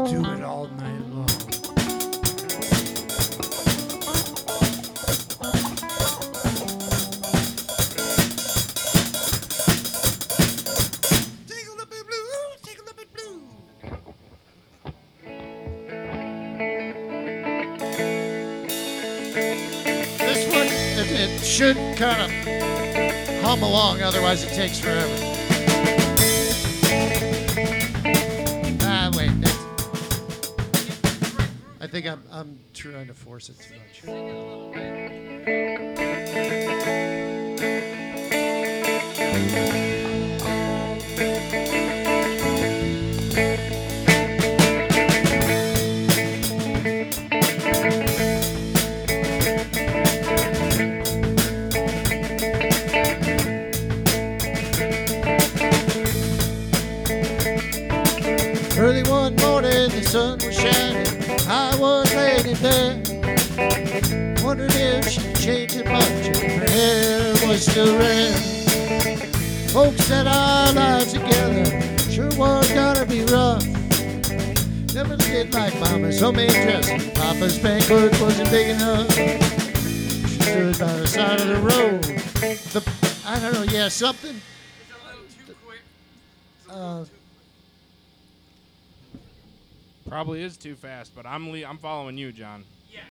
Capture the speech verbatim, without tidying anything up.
Do it all night long. Take a little bit blue, take a little bit blue. This one, it, it should kind of hum along, otherwise it takes forever. Ah, wait. That's, I think I'm, I'm trying to force it too much. Early one morning, the sun was shining. I was laying in bed, wondering if she'd changed it much if her hair was still red. Folks said our lives together sure was gonna be rough. Never did like Mama's homemade dressing. Papa's banquet wasn't big enough. She stood by the side of the road. The, I don't know, yeah, something. It's a little too quick. It's a Uh, little too Probably is too fast, but I'm le- I'm following you, John.